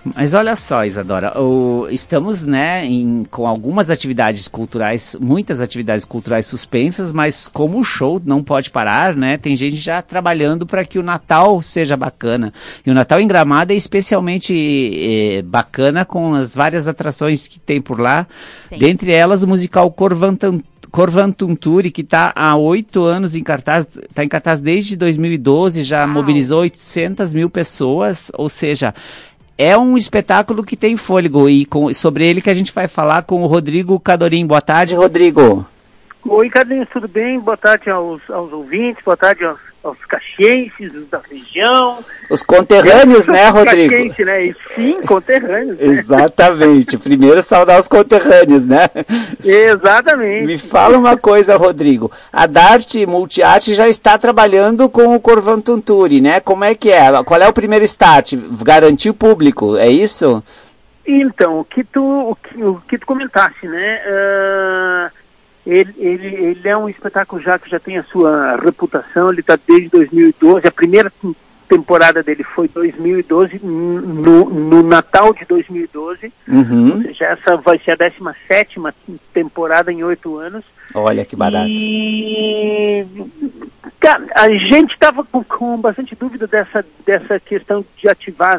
Mas olha só, Isadora, estamos, né, com algumas atividades culturais, muitas atividades culturais suspensas, mas como o show não pode parar, né, tem gente já trabalhando para que o Natal seja bacana. E o Natal em Gramado é especialmente bacana com as várias atrações que tem por lá, sim. Dentre elas o musical Corvantunturi, que está há 8 anos em cartaz, está em cartaz desde 2012, já mobilizou 800 mil pessoas, ou seja, é um espetáculo que tem fôlego, e sobre ele que a gente vai falar com o Rodrigo Cadorim. Boa tarde, Rodrigo. Oi, Carlinhos, tudo bem? Boa tarde aos ouvintes, boa tarde aos caxienses da região. Os conterrâneos, né, Rodrigo? Caxiense, né? E sim, conterrâneos. Né? Exatamente. Primeiro saudar os conterrâneos, né? Exatamente. Me fala uma coisa, Rodrigo. A Darte Multiarte já está trabalhando com o Corvantunturi, né? Como é que é? Qual é o primeiro start? Garantir o público, é isso? Então, o que tu comentaste, né? Ele é um espetáculo que já tem a sua reputação, ele está desde 2012, a primeira temporada dele foi 2012, no Natal de 2012, ou seja, essa vai ser a 17ª temporada em 8 anos. Olha que barato. E a gente estava com bastante dúvida dessa questão de ativar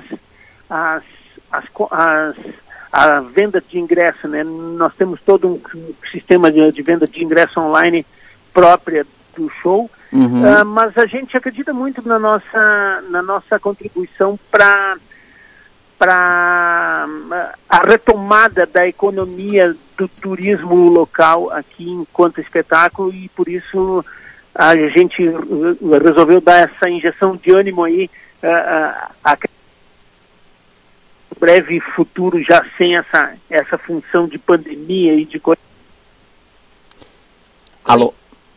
a venda de ingresso, né? Nós temos todo um sistema de venda de ingresso online própria do show, mas a gente acredita muito na nossa contribuição para a retomada da economia do turismo local aqui enquanto espetáculo, e por isso a gente resolveu dar essa injeção de ânimo aí a breve futuro, já sem essa função de pandemia e de coisa. Alô?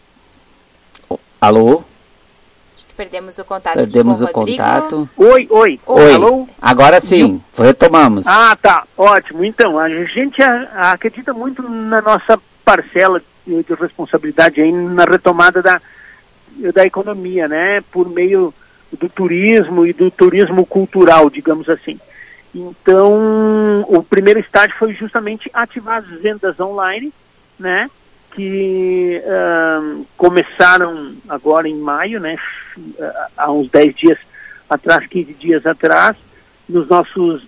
Alô? Acho que perdemos o contato. Perdemos o contato. Oi. Alô? Agora sim, retomamos. Ah, tá, ótimo. Então, a gente acredita muito na nossa parcela de responsabilidade aí na retomada da economia, né? Por meio do turismo e do turismo cultural, digamos assim. Então, o primeiro estágio foi justamente ativar as vendas online, né, que começaram agora em maio, né, há uns 10 dias atrás, 15 dias atrás, nos nossos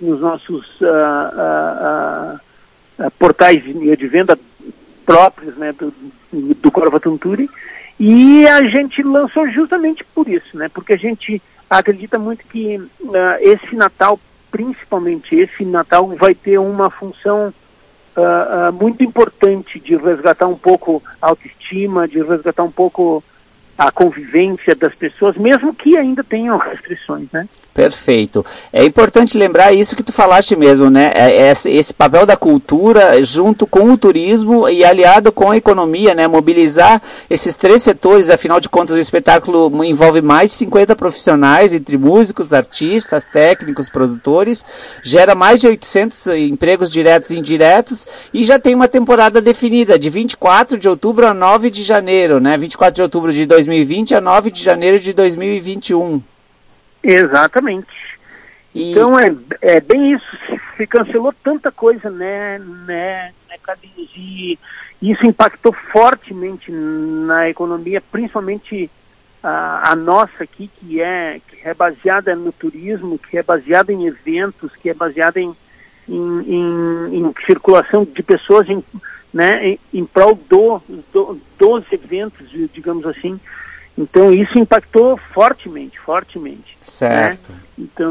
portais de venda próprios, né, do Corvantunturi, e a gente lançou justamente por isso, né, porque a gente acredita muito que esse Natal, principalmente esse Natal, vai ter uma função muito importante de resgatar um pouco a autoestima, de resgatar um pouco a convivência das pessoas, mesmo que ainda tenham restrições, né? Perfeito. É importante lembrar isso que tu falaste mesmo, né? Esse papel da cultura junto com o turismo e aliado com a economia, né? Mobilizar esses 3 setores, afinal de contas o espetáculo envolve mais de 50 profissionais, entre músicos, artistas, técnicos, produtores, gera mais de 800 empregos diretos e indiretos, e já tem uma temporada definida, de 24 de outubro a 9 de janeiro, né? 24 de outubro de 2020 a 9 de janeiro de 2021. Exatamente. Então é bem isso. Se cancelou tanta coisa, né, Carlinhos? E isso impactou fortemente na economia, principalmente a nossa aqui, que é baseada no turismo, que é baseada em eventos, que é baseada em circulação de pessoas em prol dos eventos, digamos assim. Então, isso impactou fortemente. Certo. Né? Então,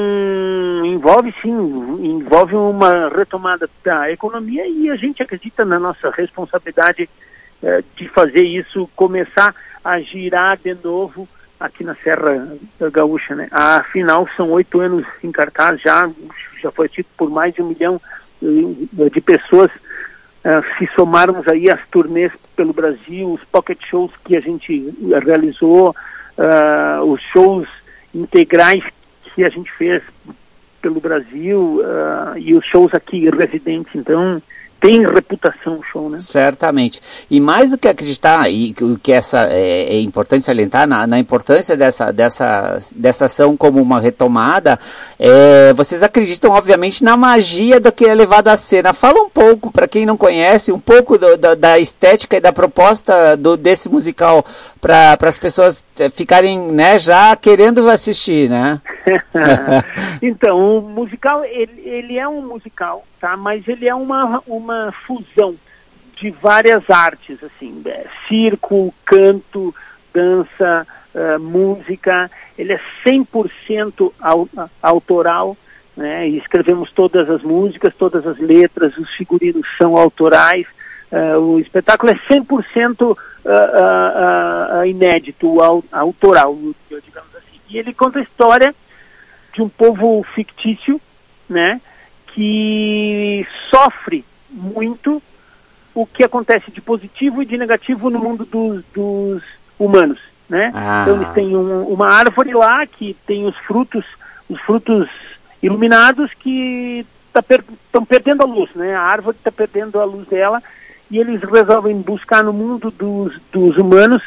envolve uma retomada da economia, e a gente acredita na nossa responsabilidade de fazer isso começar a girar de novo aqui na Serra Gaúcha, né? Afinal, são 8 anos em cartaz, já foi tido por mais de 1 milhão de pessoas. Se somarmos aí as turnês pelo Brasil, os pocket shows que a gente realizou, os shows integrais que a gente fez pelo Brasil, e os shows aqui residentes, então tem reputação o show, né? Certamente. E mais do que acreditar, e o que é importante salientar, na importância dessa ação como uma retomada, vocês acreditam, obviamente, na magia do que é levado à cena. Fala um pouco, para quem não conhece, um pouco da estética e da proposta desse musical, para as pessoas ficarem, né, já querendo assistir, né? Então, o musical, ele é um musical, tá? Mas ele é uma fusão de várias artes, assim, circo, canto, dança, música. Ele é 100% autoral, né? E escrevemos todas as músicas, todas as letras, os figurinos são autorais. O espetáculo é 100% inédito, autoral, digamos assim. E ele conta a história de um povo fictício, né, que sofre muito o que acontece de positivo e de negativo no mundo dos humanos, né? Então eles têm uma árvore lá que tem os frutos iluminados que estão perdendo a luz, né? A árvore está perdendo a luz dela e eles resolvem buscar no mundo dos humanos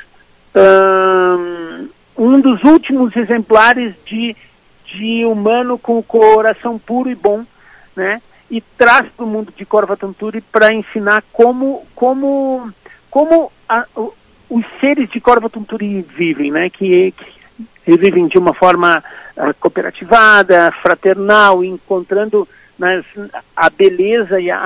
um dos últimos exemplares de humano com o coração puro e bom, né? E traz para o mundo de Corva Tanturi para ensinar como os seres de Corva Tanturi vivem, né? Que vivem de uma forma cooperativada, fraternal, encontrando a beleza e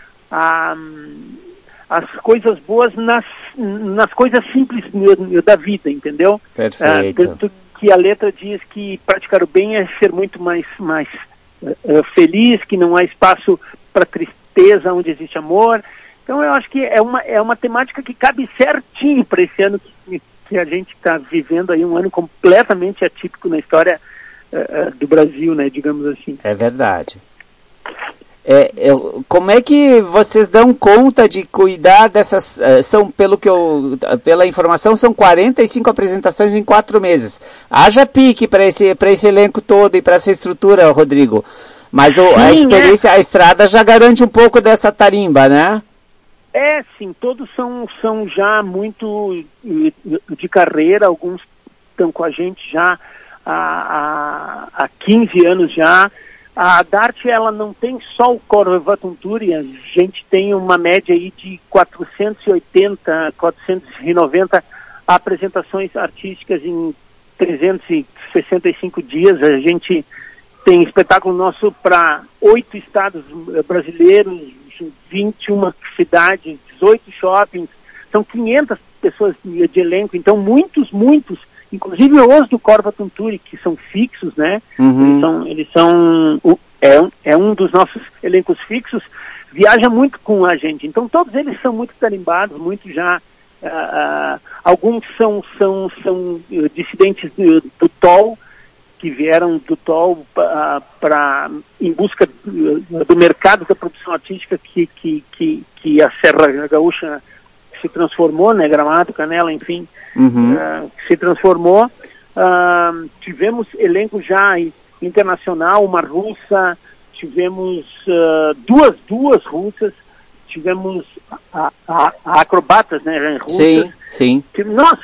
as coisas boas nas coisas simples da vida, entendeu? Perfeito. Que a letra diz que praticar o bem é ser muito mais feliz, que não há espaço para tristeza onde existe amor. Então eu acho que é uma temática que cabe certinho para esse ano que a gente está vivendo aí, um ano completamente atípico na história do Brasil, né, digamos assim. É verdade. Como é que vocês dão conta de cuidar dessas, pela informação, são 45 apresentações em 4 meses. Haja pique para esse elenco todo e para essa estrutura, Rodrigo. Mas a experiência, a estrada já garante um pouco dessa tarimba, né? Sim, todos são já muito de carreira, alguns estão com a gente já há 15 anos já. A Dart, ela não tem só o Corva Tanturi, a gente tem uma média aí de 480, 490 apresentações artísticas em 365 dias. A gente tem espetáculo nosso para 8 estados brasileiros, 21 cidades, 18 shoppings, são 500 pessoas de elenco, então muitos, inclusive os do Corva Tanturi, que são fixos, né? Uhum. Eles são um dos nossos elencos fixos, viaja muito com a gente. Então todos eles são muito tarimbados, muito já. Alguns são dissidentes do TOL, que vieram do TOL em busca do mercado da produção artística que a Serra Gaúcha se transformou, né? Gramado, Canela, enfim. Uhum. Se transformou. Tivemos elenco já internacional, uma russa, tivemos duas russas, tivemos acrobatas, né, russas. Sim. Nossa,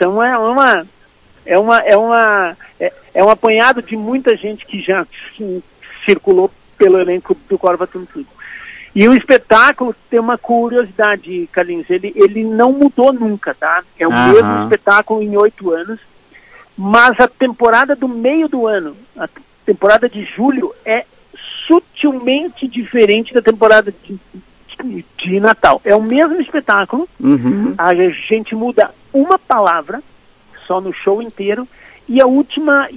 é um apanhado de muita gente que já circulou pelo elenco do Corva Tanturi. E o espetáculo tem uma curiosidade, Carlinhos, ele não mudou nunca, tá? É o mesmo espetáculo em 8 anos, mas a temporada do meio do ano, a temporada de julho, é sutilmente diferente da temporada de Natal. É o mesmo espetáculo, a gente muda uma palavra só no show inteiro, e a última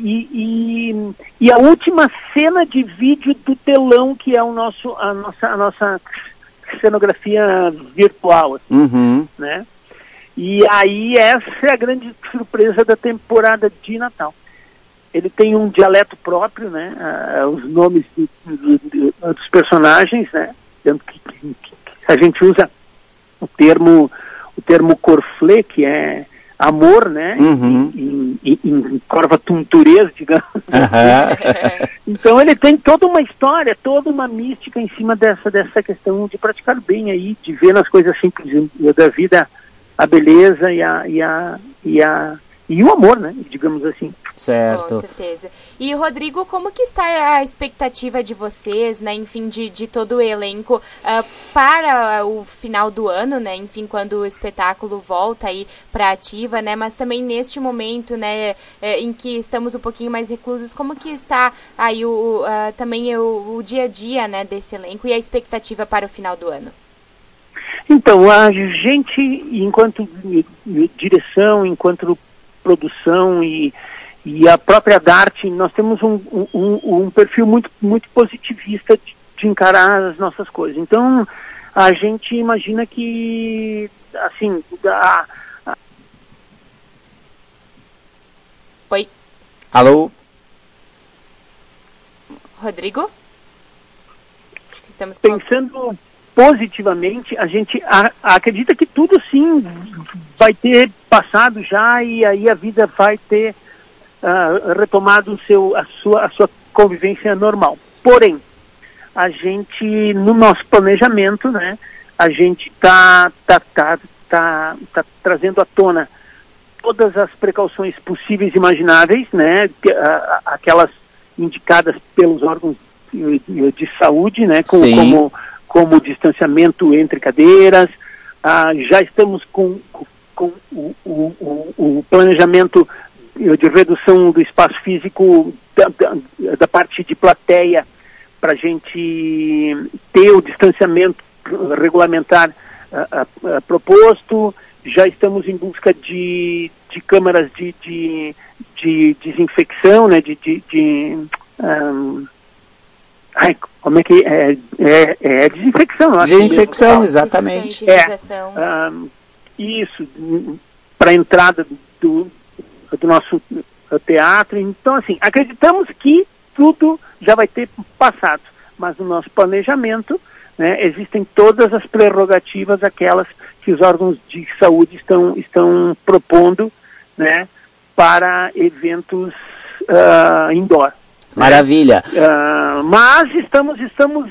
cena de vídeo do telão, que é a nossa cenografia virtual, assim, né? E aí essa é a grande surpresa da temporada de Natal. Ele tem um dialeto próprio, né? Os nomes dos personagens, né? Tanto que a gente usa o termo corflé, que é amor, né? Em Corva Tunturês, digamos. Então ele tem toda uma história, toda uma mística em cima dessa questão de praticar bem aí, de ver nas coisas simples da vida a beleza e o amor, né? Digamos assim. Certo. Com certeza. E, Rodrigo, como que está a expectativa de vocês, né, enfim, de todo o elenco para o final do ano, né, enfim, quando o espetáculo volta aí para ativa, né, mas também neste momento, né, em que estamos um pouquinho mais reclusos, como que está aí também o dia a dia, né, desse elenco e a expectativa para o final do ano? Então, a gente, enquanto direção, enquanto produção e a própria Dart, nós temos um perfil muito, muito positivista de encarar as nossas coisas. Então, a gente imagina que, assim, Oi. Alô? Rodrigo? Estamos pensando positivamente, a gente acredita que tudo sim vai ter passado já e aí a vida vai ter retomado a sua convivência normal. Porém, a gente, no nosso planejamento, né, a gente tá trazendo à tona todas as precauções possíveis e imagináveis, né, aquelas indicadas pelos órgãos de saúde, né, como distanciamento entre cadeiras. Já estamos com o planejamento de redução do espaço físico da parte de plateia para a gente ter o distanciamento regulamentar proposto. Já estamos em busca de câmaras de desinfecção, né, como é que é desinfecção, eu acho. Desinfecção, exatamente. Isso, para a entrada do nosso teatro. Então, assim, acreditamos que tudo já vai ter passado, mas no nosso planejamento, né, existem todas as prerrogativas, aquelas que os órgãos de saúde estão propondo, né, para eventos indoor. Maravilha. Mas estamos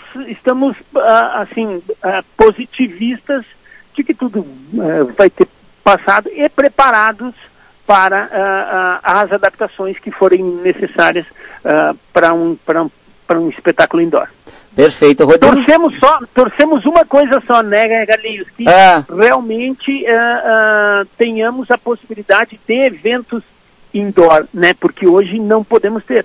assim, positivistas de que tudo vai ter passado e preparados para as adaptações que forem necessárias para um espetáculo indoor. Perfeito, Rodrigo. Torcemos uma coisa só, né, Carlinhos? Que realmente tenhamos a possibilidade de eventos indoor, né? Porque hoje não podemos ter,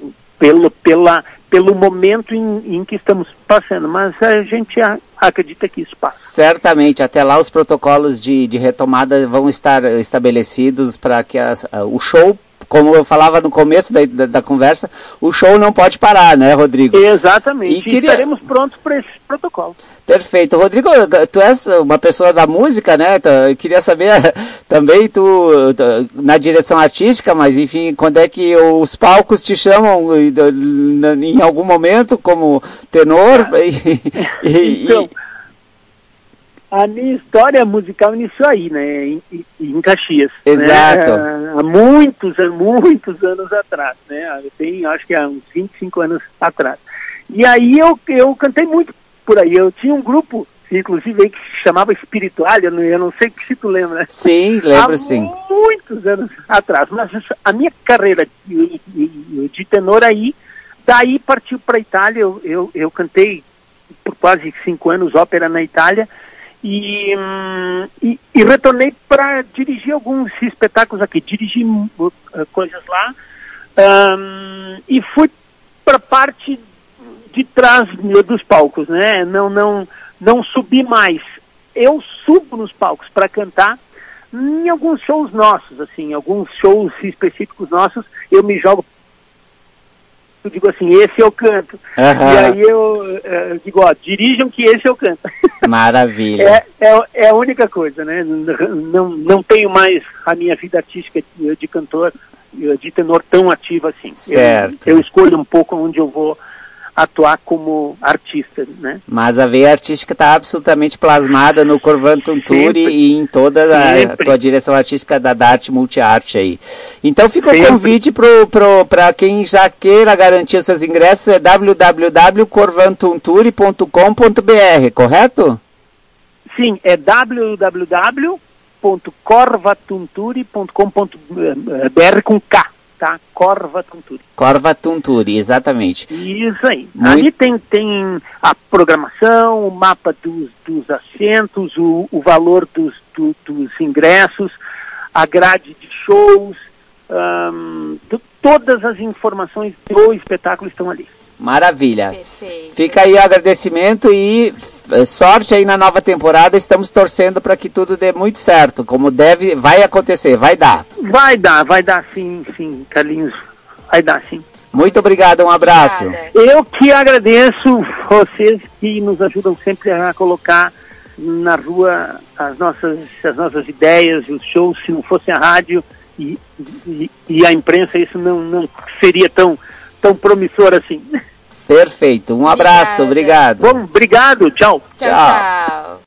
pelo momento em que estamos passando, mas a gente acredita que isso passa. Certamente, até lá os protocolos de retomada vão estar estabelecidos para que o show, como eu falava no começo da conversa, o show não pode parar, né, Rodrigo? Exatamente, e estaremos prontos para esse protocolo. Perfeito. Rodrigo, tu és uma pessoa da música, né? Eu queria saber também, tu na direção artística, mas enfim, quando é que os palcos te chamam em algum momento como tenor? Então, a minha história musical iniciou aí, né? Em Caxias. Exato. Né? Há muitos anos atrás, né? Acho que há uns 25 anos atrás. E aí eu cantei muito por aí. Eu tinha um grupo, inclusive, aí, que se chamava Espiritual, eu não sei se tu lembra. Sim, lembro sim. Há muitos anos atrás. Mas a minha carreira de tenor aí, daí partiu para a Itália. Eu cantei por quase 5 anos ópera na Itália e retornei para dirigir alguns espetáculos aqui. Dirigi coisas lá e fui para a parte de trás dos palcos, né? Não subi mais. Eu subo nos palcos para cantar em alguns shows nossos, assim, alguns shows específicos nossos, eu me jogo, eu digo assim, esse eu canto. E aí eu digo, dirijam que esse eu canto. Maravilha. É a única coisa, né? Não tenho mais a minha vida artística de cantor, de tenor tão ativa assim. Certo. Eu escolho um pouco onde eu vou atuar como artista, né? Mas a veia artística está absolutamente plasmada no Corvan Tunturi e em toda a tua direção artística da Arte Multiarte aí. Então fica o convite para quem já queira garantir os seus ingressos, é www.corvantunturi.com.br, correto? Sim, é www.corvatunturi.com.br com K. Tá? Corva Tunturi. Corva Tunturi, exatamente. Isso aí. Ali tem a programação, o mapa dos assentos, o valor dos ingressos, a grade de shows, todas as informações do espetáculo estão ali. Maravilha. Perfeito. Fica aí o agradecimento e sorte aí na nova temporada. Estamos torcendo para que tudo dê muito certo, como vai acontecer, vai dar. Vai dar sim, Carlinhos. Vai dar sim. Muito obrigado, um abraço. Obrigada. Eu que agradeço vocês que nos ajudam sempre a colocar na rua as nossas ideias, os shows. Se não fosse a rádio e a imprensa, isso não seria tão promissor assim. Perfeito, um abraço, obrigado. Bom, obrigado, tchau. Tchau.